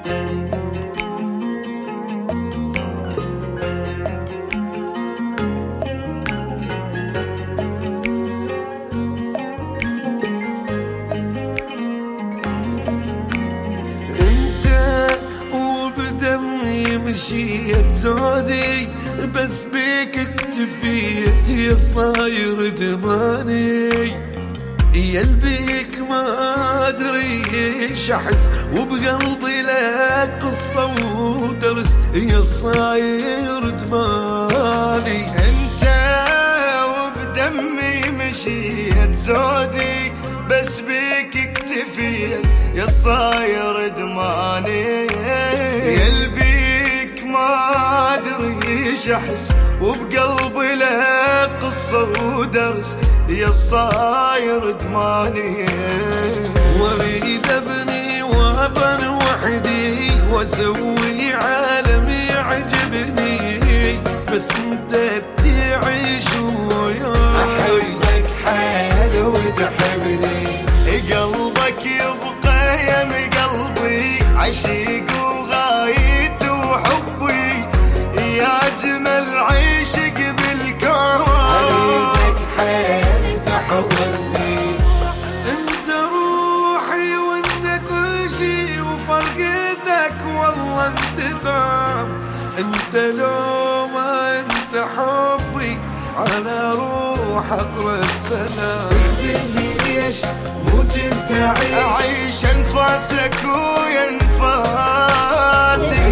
مشيت زودي بس بيك اكتفيت يا صاير دماني، يا البيك ما ادري ايش احس وبقلبي لك قصه ودرس يا صاير دماني. انت وبدمي مشيت زودي بس بيك اكتفيت يا صاير دماني، يا البيك ما ادري ايش احس وبقلبي لك قصه ودرس يا صاير دماني. واريد ابني وابن وحدي واسوي عالم يعجبني بس انت تعيش وياي. احبك حيل وتحبني، قلبك يبقى يم قلبي عشيق وغايت وحبي يا اجمل عيشك بالكون. اريدك حيل تحضرني، انت روحي وانت كل شي وفرقتك والله انت غاب. انت لو ما انت حبي على روح اقرا السلام. ليش مو كنت اعيش انفاسك ويا انفاسي،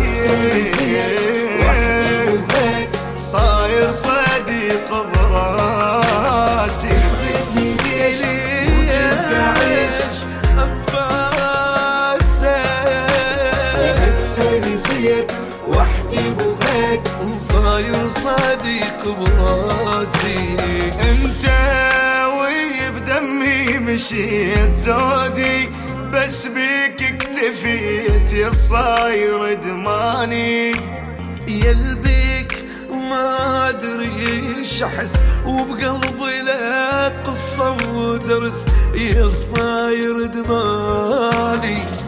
صاير صديق براسي. ليش مو كنت اعيش انفاسك، هسه نسيت وحدي بغيك صاير صديق براسي. انت بدمي مشيت زودي بس بيك اكتفيت يا صاير دماني، يا البيك ما ادري ايش احس وبقلبي لك قصه ودرس يا صاير دماني.